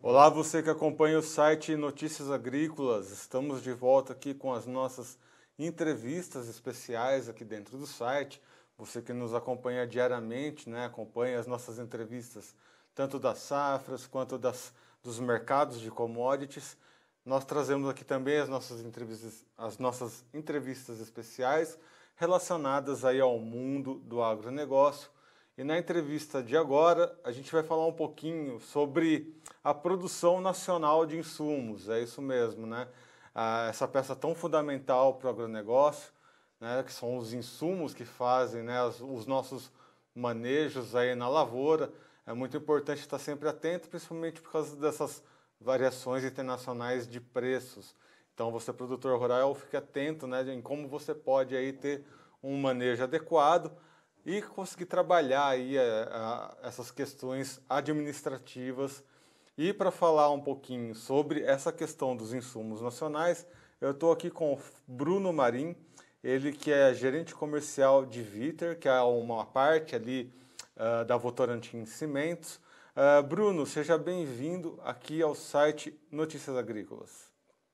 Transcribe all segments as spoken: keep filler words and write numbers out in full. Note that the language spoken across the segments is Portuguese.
Olá, você que acompanha o site Notícias Agrícolas. Estamos de volta aqui com as nossas entrevistas especiais aqui dentro do site. Você que nos acompanha diariamente, né, acompanha as nossas entrevistas tanto das safras quanto das, dos mercados de commodities. Nós trazemos aqui também as nossas entrevistas, as nossas entrevistas especiais relacionadas aí ao mundo do agronegócio. E na entrevista de agora, a gente vai falar um pouquinho sobre a produção nacional de insumos. É isso mesmo, né? Ah, essa peça tão fundamental para o agronegócio, né? Que são os insumos que fazem, né, os, os nossos manejos aí na lavoura. É muito importante estar sempre atento, principalmente por causa dessas variações internacionais de preços. Então, você, produtor rural, fique atento, né, em como você pode aí ter um manejo adequado e conseguir trabalhar aí a, a, essas questões administrativas. E para falar um pouquinho sobre essa questão dos insumos nacionais, eu estou aqui com o Bruno Marim, ele que é gerente comercial de Viter, que é uma parte ali uh, da Votorantim Cimentos. Uh, Bruno, seja bem-vindo aqui ao site Notícias Agrícolas.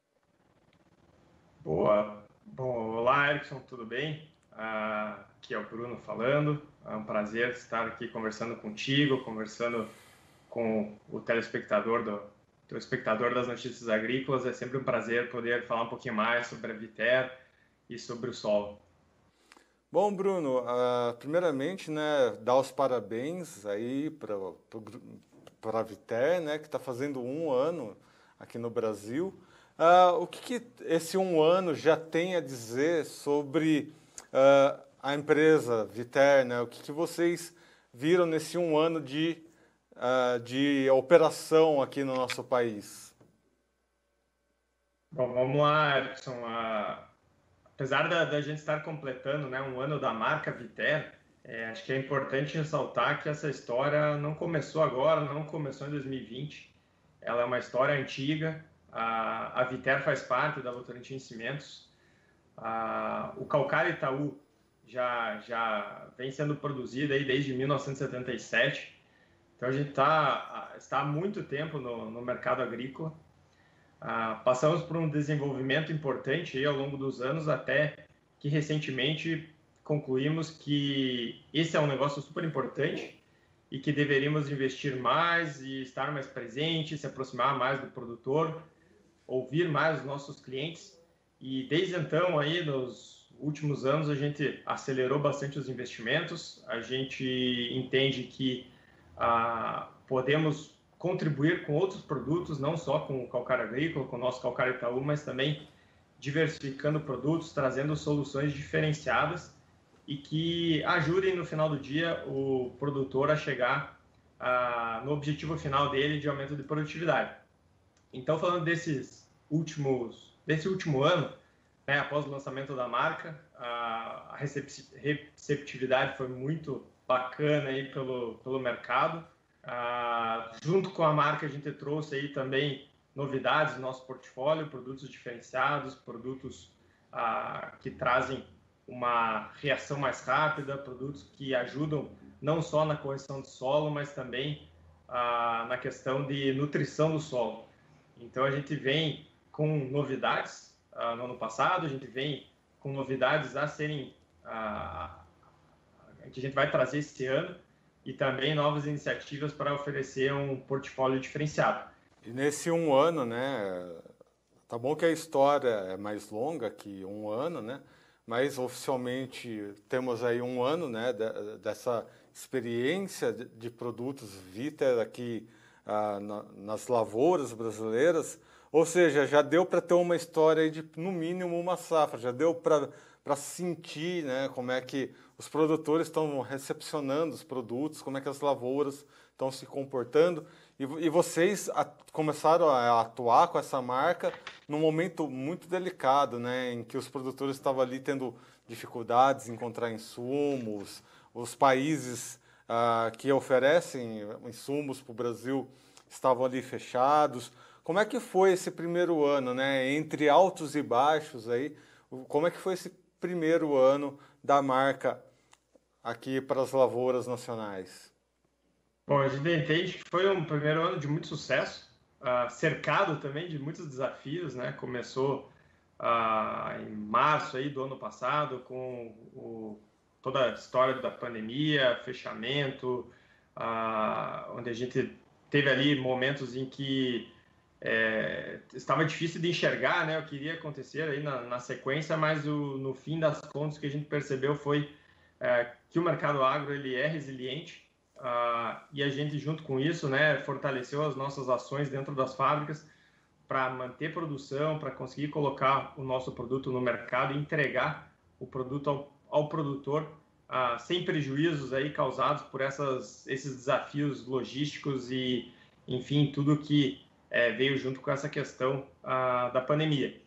Boa. Bom, olá, Erickson, tudo bem? Ah, aqui é o Bruno falando. É um prazer estar aqui conversando contigo, conversando com o telespectador do, do espectador das Notícias Agrícolas. É sempre um prazer poder falar um pouquinho mais sobre a Viter e sobre o solo. Bom, Bruno, uh, primeiramente, né, dar os parabéns aí para para a Viter, né, que está fazendo um ano aqui no Brasil. Uh, o que, que esse um ano já tem a dizer sobre uh, a empresa Viter, né? O que, que vocês viram nesse um ano de, uh, de operação aqui no nosso país? Bom, vamos lá, Erickson. Ah, apesar da, da gente estar completando, né, um ano da marca Viter, é, acho que é importante ressaltar que essa história não começou agora, não começou em dois mil e vinte. Ela é uma história antiga. A, a Viter faz parte da Votorantim Cimentos. A, o Calcário Itaú já, já vem sendo produzido aí desde mil novecentos e setenta e sete. Então a gente tá, está há muito tempo no, no mercado agrícola. Ah, passamos por um desenvolvimento importante aí ao longo dos anos, até que recentemente concluímos que esse é um negócio super importante e que deveríamos investir mais e estar mais presente, se aproximar mais do produtor, ouvir mais os nossos clientes. E desde então, aí, nos últimos anos, a gente acelerou bastante os investimentos, a gente entende que ah, podemos contribuir com outros produtos, não só com o calcário agrícola, com o nosso calcário Itaú, mas também diversificando produtos, trazendo soluções diferenciadas e que ajudem no final do dia o produtor a chegar ah, no objetivo final dele de aumento de produtividade. Então, falando desses últimos, desse último ano, né, após o lançamento da marca, a receptividade foi muito bacana aí pelo, pelo mercado. Ah, junto com a marca, a gente trouxe aí também novidades no nosso portfólio, produtos diferenciados, produtos ah, que trazem uma reação mais rápida, produtos que ajudam não só na correção de solo, mas também ah, na questão de nutrição do solo. Então, a gente vem com novidades ah, no ano passado, a gente vem com novidades a serem ah, que a gente vai trazer esse ano, e também novas iniciativas para oferecer um portfólio diferenciado. E nesse um ano, né, tá bom que a história é mais longa que um ano, né, mas oficialmente temos aí um ano, né, dessa experiência de produtos Viter aqui ah, na, nas lavouras brasileiras, ou seja, já deu para ter uma história de, no mínimo, uma safra, já deu para para sentir, né, como é que os produtores estão recepcionando os produtos, como é que as lavouras estão se comportando. E, e vocês a, começaram a atuar com essa marca num momento muito delicado, né, em que os produtores estavam ali tendo dificuldades em encontrar insumos, os países ah, que oferecem insumos para o Brasil estavam ali fechados. Como é que foi esse primeiro ano, né, entre altos e baixos aí? Como é que foi esse primeiro ano da marca aqui para as lavouras nacionais? Bom, a gente entende que foi um primeiro ano de muito sucesso. uh, cercado também de muitos desafios, né? Começou uh, em março aí do ano passado com o, toda a história da pandemia, fechamento, uh, onde a gente teve ali momentos em que é, estava difícil de enxergar, né, o que iria acontecer aí na, na sequência, mas o, no fim das contas o que a gente percebeu foi é, que o mercado agro ele é resiliente, uh, e a gente junto com isso, né, fortaleceu as nossas ações dentro das fábricas para manter produção, para conseguir colocar o nosso produto no mercado e entregar o produto ao, ao produtor uh, sem prejuízos aí causados por essas, esses desafios logísticos e, enfim, tudo que é, veio junto com essa questão uh, da pandemia.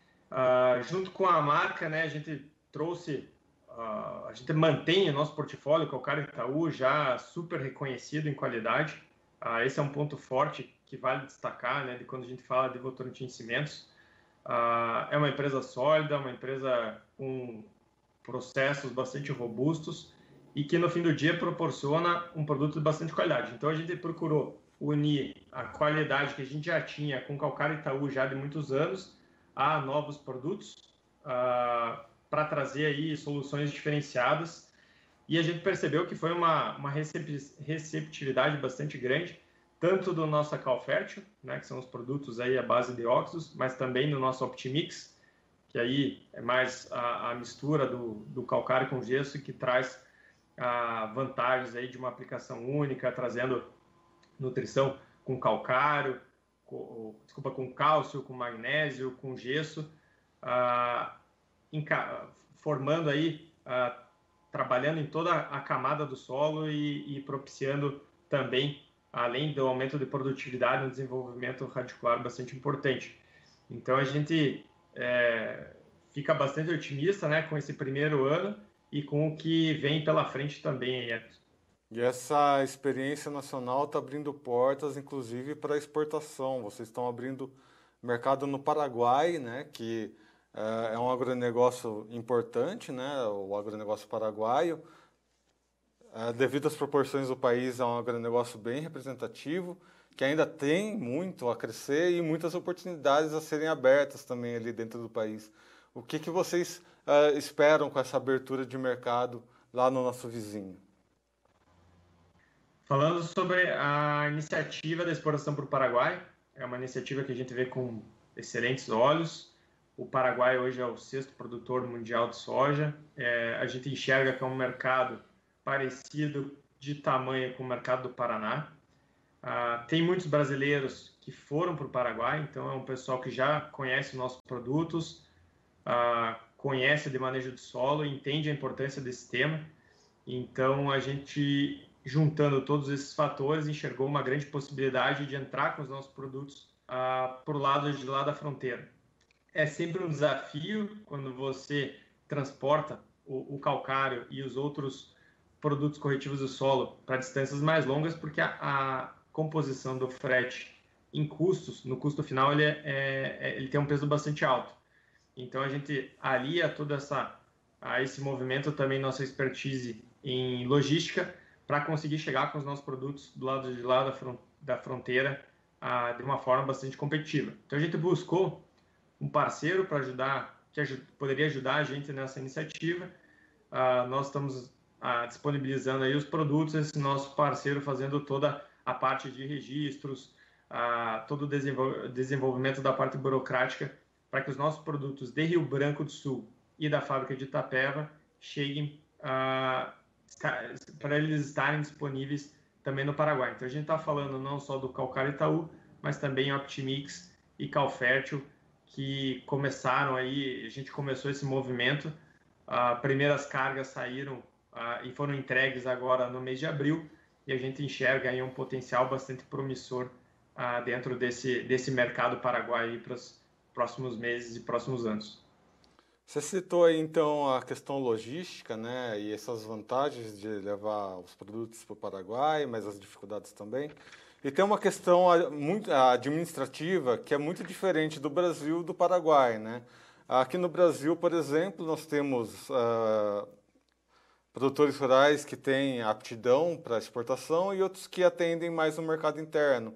Uh, junto com a marca, né, a gente trouxe, uh, a gente mantém o nosso portfólio Calcário Itaú já super reconhecido em qualidade. Uh, esse é um ponto forte que vale destacar, né, de quando a gente fala de Votorantim Cimentos. Uh, é uma empresa sólida, uma empresa com processos bastante robustos e que no fim do dia proporciona um produto de bastante qualidade. Então a gente procurou unir a qualidade que a gente já tinha com Calcário Itaú já de muitos anos a novos produtos uh, para trazer aí soluções diferenciadas, e a gente percebeu que foi uma, uma receptividade bastante grande, tanto do nosso Calfértil, né, que são os produtos aí à base de óxidos, mas também do nosso Optimix, que aí é mais a, a mistura do, do calcário com gesso, que traz uh, vantagens aí de uma aplicação única, trazendo nutrição com calcário, com, desculpa, com cálcio, com magnésio, com gesso, ah, em, formando aí, ah, trabalhando em toda a camada do solo e, e propiciando também, além do aumento de produtividade, um desenvolvimento radicular bastante importante. Então a gente é, fica bastante otimista, né, com esse primeiro ano e com o que vem pela frente também, Edson. E essa experiência nacional está abrindo portas, inclusive, para exportação. Vocês estão abrindo mercado no Paraguai, né, que é, é um agronegócio importante, né, o agronegócio paraguaio. É, devido às proporções do país, é um agronegócio bem representativo, que ainda tem muito a crescer e muitas oportunidades a serem abertas também ali dentro do país. O que, que vocês uh, esperam com essa abertura de mercado lá no nosso vizinho? Falando sobre a iniciativa da exportação para o Paraguai, é uma iniciativa que a gente vê com excelentes olhos. O Paraguai hoje é o sexto produtor mundial de soja. É, a gente enxerga que é um mercado parecido de tamanho com o mercado do Paraná. Ah, tem muitos brasileiros que foram para o Paraguai, então é um pessoal que já conhece nossos produtos, ah, conhece de manejo de solo, entende a importância desse tema. Então a gente, juntando todos esses fatores, enxergou uma grande possibilidade de entrar com os nossos produtos ah, por lado de lá da fronteira. É sempre um desafio quando você transporta o, o calcário e os outros produtos corretivos do solo para distâncias mais longas, porque a, a composição do frete em custos, no custo final, ele, é, é, ele tem um peso bastante alto. Então a gente alia toda essa a esse movimento também nossa expertise em logística para conseguir chegar com os nossos produtos do lado de lá da fronteira ah, de uma forma bastante competitiva. Então a gente buscou um parceiro para ajudar, que aj poderia ajudar a gente nessa iniciativa. Ah, nós estamos ah, disponibilizando aí os produtos, esse nosso parceiro fazendo toda a parte de registros, ah, todo o desenvol desenvolvimento da parte burocrática para que os nossos produtos de Rio Branco do Sul e da fábrica de Itapeva cheguem ah, para eles estarem disponíveis também no Paraguai. Então a gente está falando não só do Calcário Itaú, mas também Optimix e Calfértil, que começaram aí, a gente começou esse movimento, as uh, primeiras cargas saíram uh, e foram entregues agora no mês de abril, e a gente enxerga aí um potencial bastante promissor uh, dentro desse, desse mercado paraguaio para os próximos meses e próximos anos. Você citou aí então a questão logística, né, e essas vantagens de levar os produtos para o Paraguai, mas as dificuldades também. E tem uma questão muito administrativa que é muito diferente do Brasil e do Paraguai, né? Aqui no Brasil, por exemplo, nós temos uh, produtores rurais que têm aptidão para exportação e outros que atendem mais o mercado interno.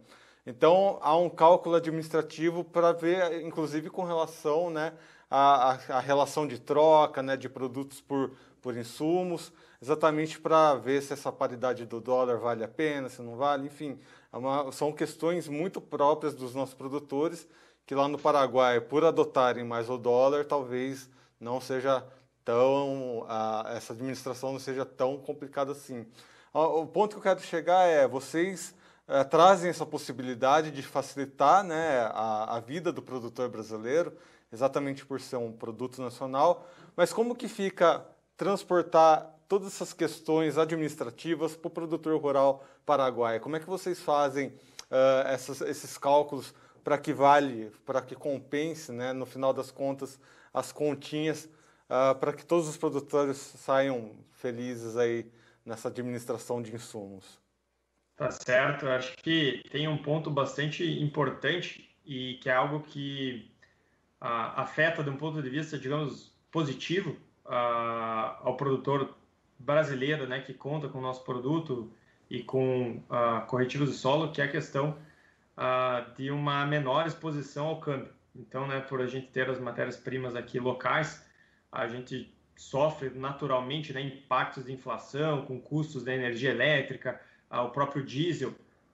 Então, há um cálculo administrativo para ver, inclusive com relação, né, à, à, à relação de troca, né, de produtos por, por insumos, exatamente para ver se essa paridade do dólar vale a pena, se não vale, enfim. É uma, são questões muito próprias dos nossos produtores, que lá no Paraguai, por adotarem mais o dólar, talvez não seja tão, a, essa administração não seja tão complicada assim. O ponto que eu quero chegar é, vocês é, trazem essa possibilidade de facilitar, né, a, a vida do produtor brasileiro, exatamente por ser um produto nacional, mas como que fica transportar todas essas questões administrativas para o produtor rural paraguaio? Como é que vocês fazem uh, essas, esses cálculos para que vale, para que compense, né, no final das contas, as continhas, uh, para que todos os produtores saiam felizes aí nessa administração de insumos? Tá certo, eu acho que tem um ponto bastante importante e que é algo que ah, afeta de um ponto de vista, digamos, positivo ah, ao produtor brasileiro, né, que conta com o nosso produto e com ah, corretivos de solo, que é a questão ah, de uma menor exposição ao câmbio. Então, né, por a gente ter as matérias-primas aqui locais, a gente sofre naturalmente, né, impactos de inflação, com custos da energia elétrica, o próprio diesel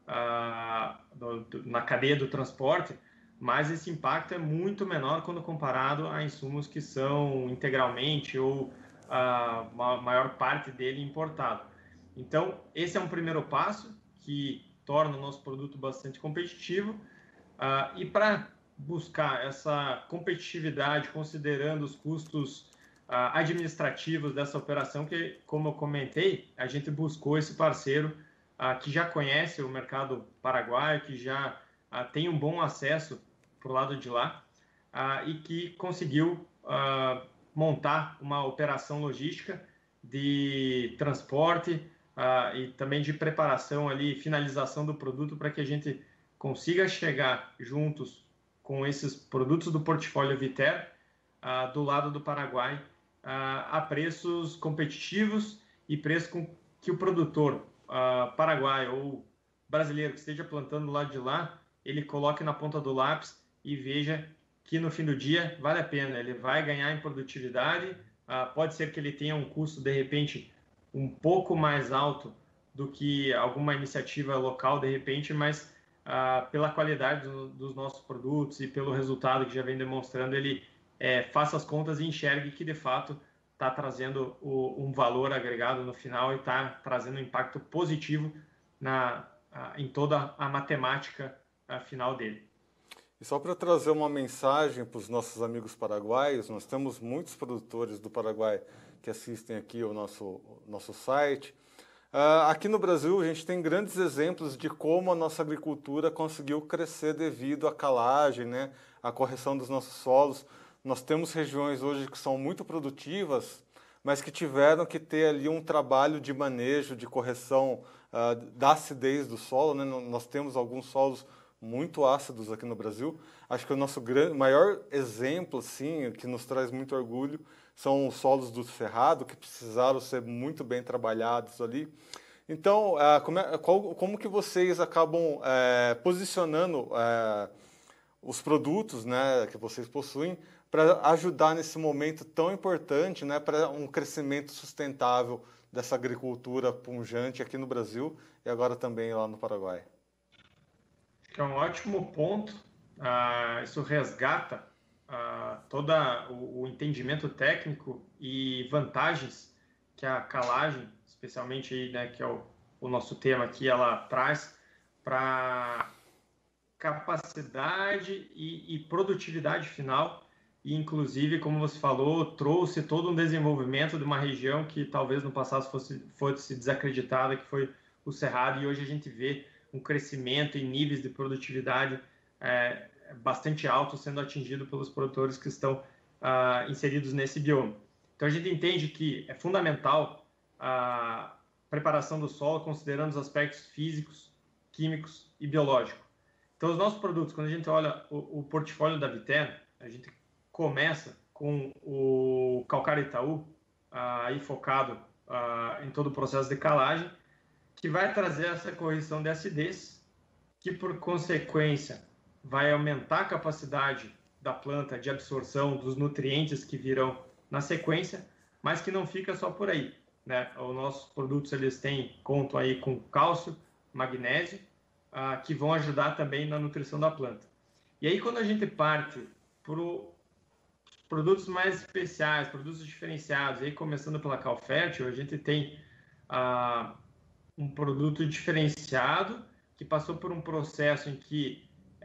ah, do, do, na cadeia do transporte, mas esse impacto é muito menor quando comparado a insumos que são integralmente ou a maior parte dele importado. Então, esse é um primeiro passo que torna o nosso produto bastante competitivo ah, e para buscar essa competitividade, considerando os custos ah, administrativos dessa operação, que, como eu comentei, a gente buscou esse parceiro Uh, que já conhece o mercado paraguaio, que já uh, tem um bom acesso para o lado de lá uh, e que conseguiu uh, montar uma operação logística de transporte uh, e também de preparação ali, finalização do produto para que a gente consiga chegar juntos com esses produtos do portfólio Viter uh, do lado do Paraguai uh, a preços competitivos e preços com que o produtor Uh, paraguaio ou brasileiro que esteja plantando do lado de lá, ele coloque na ponta do lápis e veja que no fim do dia vale a pena, ele vai ganhar em produtividade, uh, pode ser que ele tenha um custo de repente um pouco mais alto do que alguma iniciativa local de repente, mas uh, pela qualidade do, dos nossos produtos e pelo resultado que já vem demonstrando, ele é, faça as contas e enxergue que de fato está trazendo o, um valor agregado no final e está trazendo um impacto positivo na, a, em toda a matemática a, final dele. E só para trazer uma mensagem para os nossos amigos paraguaios, nós temos muitos produtores do Paraguai que assistem aqui o nosso, nosso site. Uh, aqui no Brasil, a gente tem grandes exemplos de como a nossa agricultura conseguiu crescer devido à calagem, né, à correção dos nossos solos. Nós temos regiões hoje que são muito produtivas, mas que tiveram que ter ali um trabalho de manejo, de correção uh, da acidez do solo, né? Nós temos alguns solos muito ácidos aqui no Brasil. Acho que o nosso grande, maior exemplo, assim, que nos traz muito orgulho, são os solos do Cerrado, que precisaram ser muito bem trabalhados ali. Então, uh, como, é, qual, como que vocês acabam uh, posicionando uh, os produtos, né, que vocês possuem para ajudar nesse momento tão importante, né, para um crescimento sustentável dessa agricultura pujante aqui no Brasil e agora também lá no Paraguai? É um ótimo ponto. Ah, isso resgata ah, todo o, o entendimento técnico e vantagens que a calagem, especialmente aí, né, que é o, o nosso tema aqui, ela traz para capacidade e, e produtividade final. E, inclusive, como você falou, trouxe todo um desenvolvimento de uma região que talvez no passado fosse, fosse desacreditada, que foi o Cerrado, e hoje a gente vê um crescimento em níveis de produtividade é, bastante alto sendo atingido pelos produtores que estão ah, inseridos nesse bioma. Então, a gente entende que é fundamental a preparação do solo, considerando os aspectos físicos, químicos e biológicos. Então, os nossos produtos, quando a gente olha o, o portfólio da Viter, a gente começa com o calcário Itaú, aí focado ah, em todo o processo de calagem, que vai trazer essa correção de acidez que por consequência vai aumentar a capacidade da planta de absorção dos nutrientes que virão na sequência, mas que não fica só por aí, né? Os nossos produtos eles têm conto aí com cálcio, magnésio, ah, que vão ajudar também na nutrição da planta. E aí quando a gente parte para produtos mais especiais, produtos diferenciados, aí começando pela Calfértil, a gente tem ah, um produto diferenciado que passou por um processo em que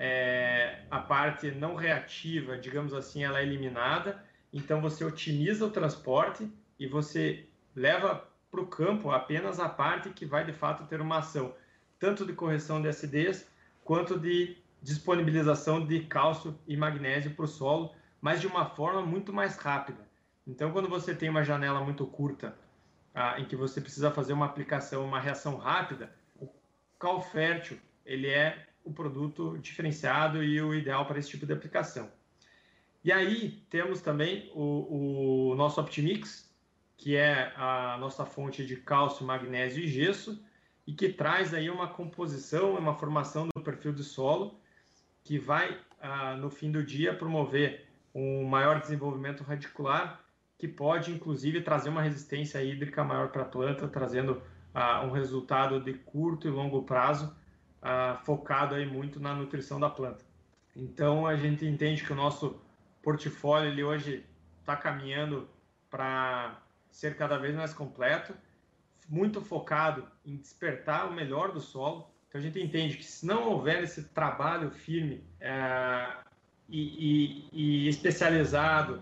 é, a parte não reativa, digamos assim, ela é eliminada, então você otimiza o transporte e você leva para o campo apenas a parte que vai de fato ter uma ação, tanto de correção de acidez, quanto de disponibilização de cálcio e magnésio para o solo, mas de uma forma muito mais rápida. Então, quando você tem uma janela muito curta, ah, em que você precisa fazer uma aplicação, uma reação rápida, o Calfértil, ele é o produto diferenciado e o ideal para esse tipo de aplicação. E aí temos também o, o nosso Optimix, que é a nossa fonte de cálcio, magnésio e gesso, e que traz aí uma composição, uma formação do perfil de solo, que vai, ah, no fim do dia, promover um maior desenvolvimento radicular, que pode, inclusive, trazer uma resistência hídrica maior para a planta, trazendo ah, um resultado de curto e longo prazo, ah, focado aí muito na nutrição da planta. Então, a gente entende que o nosso portfólio ele hoje está caminhando para ser cada vez mais completo, muito focado em despertar o melhor do solo. Então, a gente entende que se não houver esse trabalho firme é, e, e, e especializado,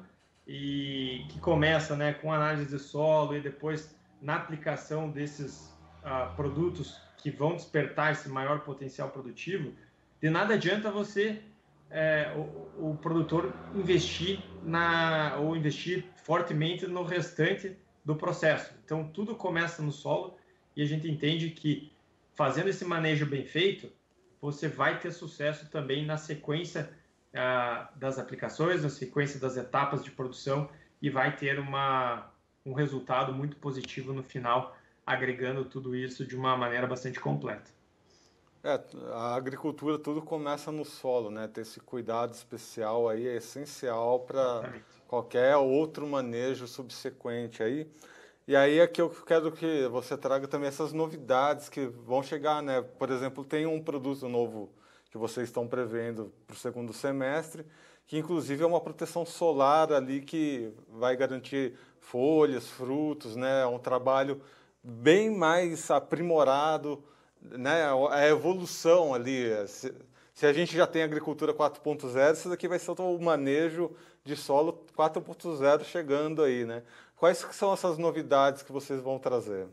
e que começa, né, com análise de solo e depois na aplicação desses uh, produtos que vão despertar esse maior potencial produtivo, de nada adianta você, é, o, o produtor, investir na, ou investir fortemente no restante do processo. Então, tudo começa no solo e a gente entende que fazendo esse manejo bem feito, você vai ter sucesso também na sequência ah, das aplicações, na sequência das etapas de produção e vai ter uma, um resultado muito positivo no final, agregando tudo isso de uma maneira bastante completa. É, a agricultura tudo começa no solo, né? Ter esse cuidado especial aí é essencial para qualquer outro manejo subsequente aí. E aí é que eu quero que você traga também essas novidades que vão chegar, né? Por exemplo, tem um produto novo que vocês estão prevendo para o segundo semestre, que inclusive é uma proteção solar ali que vai garantir folhas, frutos, né? É um trabalho bem mais aprimorado, né? A evolução ali. Se, se a gente já tem agricultura quatro ponto zero, isso daqui vai ser o manejo de solo quatro ponto zero chegando aí, né? Quais são essas novidades que vocês vão trazer?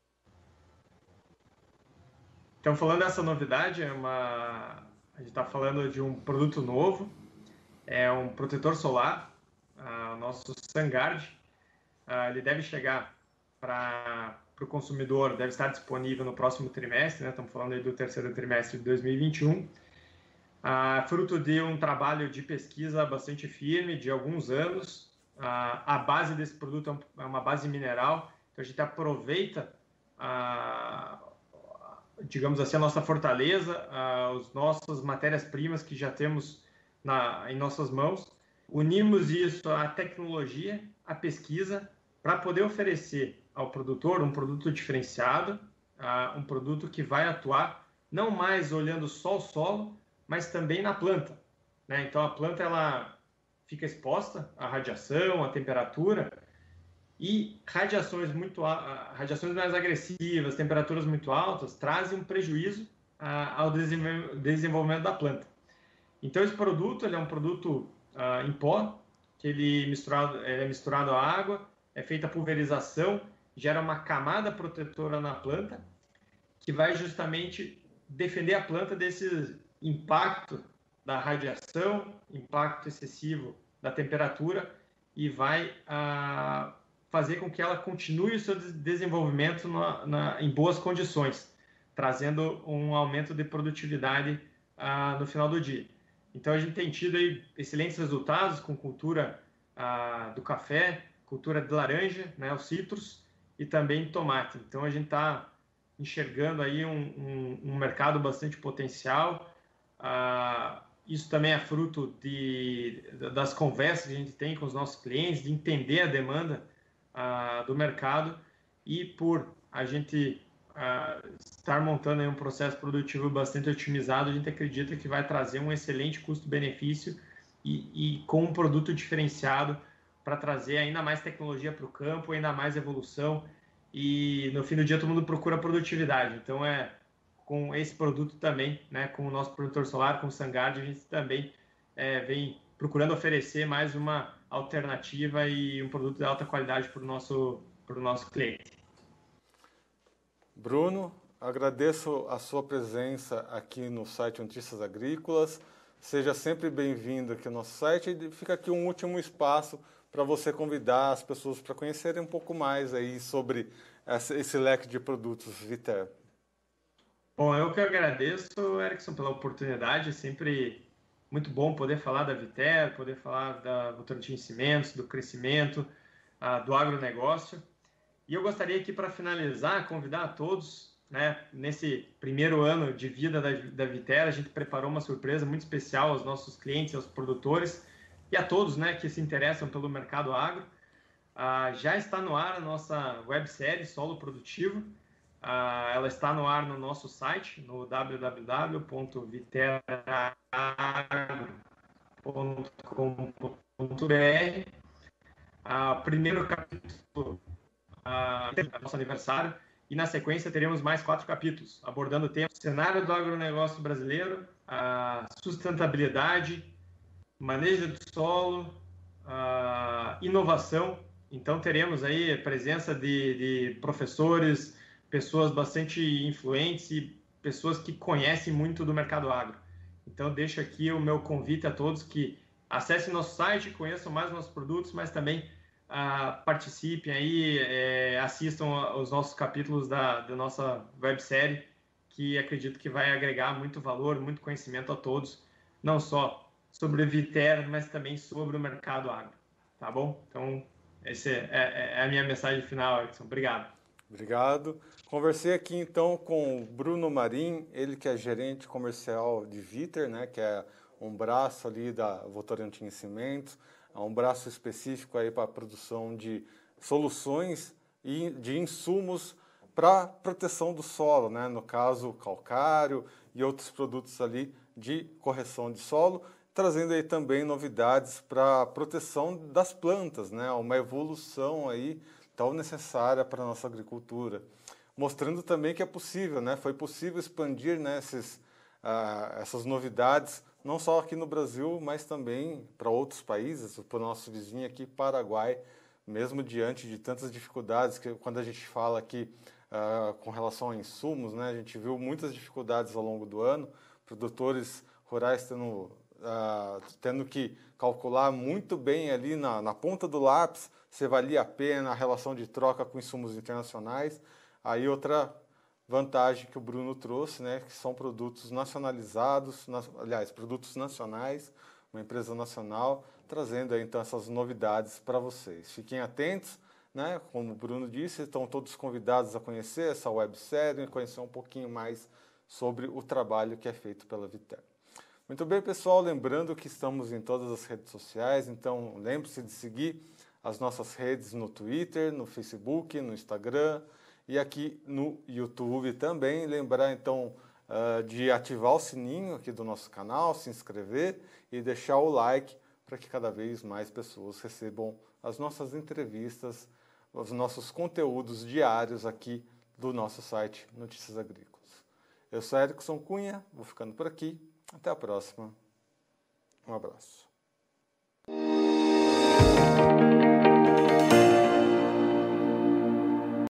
Então, falando dessa novidade, é uma... a gente está falando de um produto novo, é um protetor solar, uh, o nosso SunGuard. Uh, ele deve chegar para o consumidor, deve estar disponível no próximo trimestre, né? Estamos falando aí do terceiro trimestre de dois mil e vinte e um. Uh, fruto de um trabalho de pesquisa bastante firme, de alguns anos. Uh, a base desse produto é uma base mineral, então a gente aproveita, uh, digamos assim, a nossa fortaleza, uh, as nossas matérias-primas que já temos na, em nossas mãos, unimos isso à tecnologia, à pesquisa, para poder oferecer ao produtor um produto diferenciado, uh, um produto que vai atuar não mais olhando só o solo, mas também na planta, né? Então a planta ela fica exposta à radiação, à temperatura, e radiações muito radiações mais agressivas, temperaturas muito altas, trazem um prejuízo ah, ao desenvolvimento da planta. Então esse produto ele é um produto ah, em pó, que ele, misturado, ele é misturado à água, é feita a pulverização, gera uma camada protetora na planta, que vai justamente defender a planta desse impacto da radiação, impacto excessivo da temperatura, e vai ah, fazer com que ela continue o seu desenvolvimento na, na, em boas condições, trazendo um aumento de produtividade ah, no final do dia. Então a gente tem tido aí excelentes resultados com cultura ah, do café, cultura de laranja, né, os citros, e também tomate. Então a gente está enxergando aí um, um, um mercado bastante potencial. Ah, isso também é fruto de, das conversas que a gente tem com os nossos clientes, de entender a demanda ah, do mercado, e por a gente ah, estar montando aí um processo produtivo bastante otimizado, a gente acredita que vai trazer um excelente custo-benefício e, e com um produto diferenciado para trazer ainda mais tecnologia para o campo, ainda mais evolução, e no fim do dia todo mundo procura produtividade. Então é com esse produto também, né, com o nosso produtor solar, com o Sangard, a gente também é, vem procurando oferecer mais uma alternativa e um produto de alta qualidade para o nosso, para o nosso cliente. Bruno, agradeço a sua presença aqui no site Notícias Agrícolas. Seja sempre bem-vindo aqui no nosso site, e fica aqui um último espaço para você convidar as pessoas para conhecerem um pouco mais aí sobre esse leque de produtos Viter. Bom, eu que agradeço, Erickson, pela oportunidade. É sempre muito bom poder falar da Viter, poder falar da Votorantim Cimentos, do crescimento, uh, do agronegócio. E eu gostaria aqui, para finalizar, convidar a todos, né, nesse primeiro ano de vida da, da Viter, a gente preparou uma surpresa muito especial aos nossos clientes, aos produtores e a todos, né, que se interessam pelo mercado agro. Uh, já está no ar a nossa websérie Solo Produtivo. Uh, ela está no ar no nosso site, no w w w ponto viteragro ponto com ponto b r. O uh, primeiro capítulo uh, nosso aniversário, e na sequência teremos mais quatro capítulos, abordando o tema cenário do agronegócio brasileiro, a sustentabilidade, manejo do solo, a inovação. Então teremos aí a presença de, de professores, pessoas bastante influentes e pessoas que conhecem muito do mercado agro. Então deixo aqui o meu convite a todos que acessem nosso site, conheçam mais nossos produtos, mas também Uh, participem aí, é, assistam os nossos capítulos da, da nossa websérie, que acredito que vai agregar muito valor, muito conhecimento a todos, não só sobre o Viter, mas também sobre o mercado agro, tá bom? Então, essa é, é a minha mensagem final, Erickson. Obrigado. Obrigado. Conversei aqui então com o Bruno Marim, ele que é gerente comercial de Viter, né, que é um braço ali da Votorantim Cimentos. Há um braço específico aí para a produção de soluções e de insumos para proteção do solo, né? No caso, calcário e outros produtos ali de correção de solo, trazendo aí também novidades para a proteção das plantas, né? Uma evolução aí tão necessária para a nossa agricultura. Mostrando também que é possível, né? Foi possível expandir, né, esses, ah, essas novidades, não só aqui no Brasil, mas também para outros países, para o nosso vizinho aqui, Paraguai, mesmo diante de tantas dificuldades, que quando a gente fala aqui uh, com relação a insumos, né, a gente viu muitas dificuldades ao longo do ano, produtores rurais tendo, uh, tendo que calcular muito bem ali na, na ponta do lápis se valia a pena a relação de troca com insumos internacionais. Aí outra vantagem que o Bruno trouxe, né, que são produtos nacionalizados, na, aliás, produtos nacionais, uma empresa nacional, trazendo aí, então essas novidades para vocês. Fiquem atentos, né, como o Bruno disse, estão todos convidados a conhecer essa websérie, conhecer um pouquinho mais sobre o trabalho que é feito pela Viter. Muito bem, pessoal, lembrando que estamos em todas as redes sociais, então lembre-se de seguir as nossas redes no Twitter, no Facebook, no Instagram, e aqui no YouTube também. Lembrar então uh, de ativar o sininho aqui do nosso canal, se inscrever e deixar o like para que cada vez mais pessoas recebam as nossas entrevistas, os nossos conteúdos diários aqui do nosso site Notícias Agrícolas. Eu sou Erickson Cunha, vou ficando por aqui. Até a próxima. Um abraço.